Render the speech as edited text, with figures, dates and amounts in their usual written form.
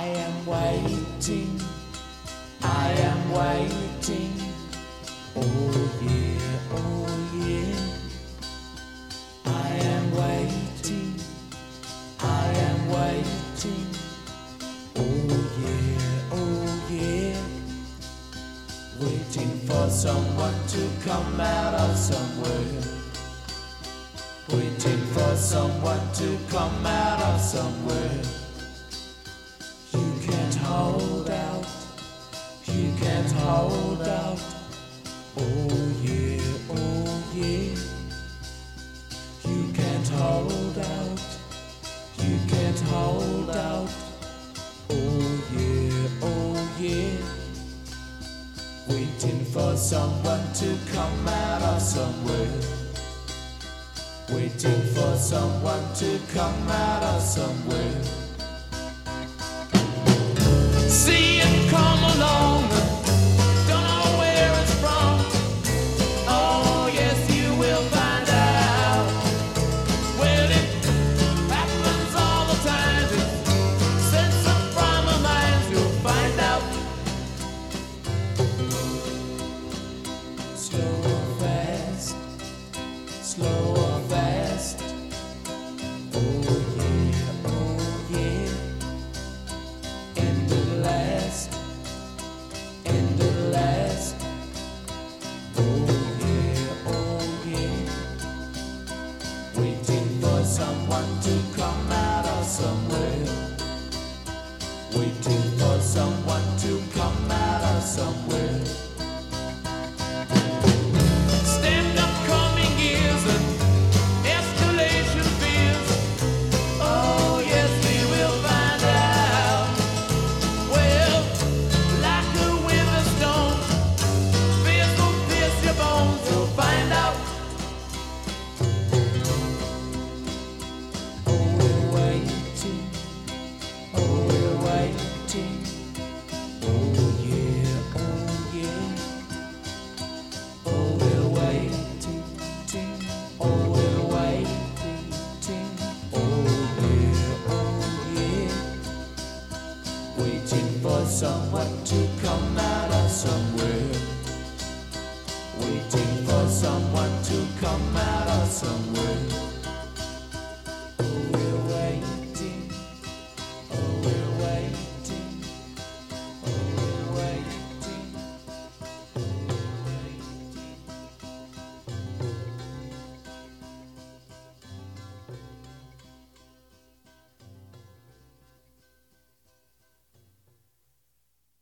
am waiting, I am waiting. Oh yeah, oh yeah. I am waiting, I am waiting. Oh yeah. Waiting for someone to come out of somewhere. Waiting for someone to come out of somewhere. You can't hold out, you can't hold out. Oh yeah, oh yeah. You can't hold out, you can't hold out. Oh yeah. Waiting for someone to come out of somewhere. Waiting for someone to come out of somewhere. See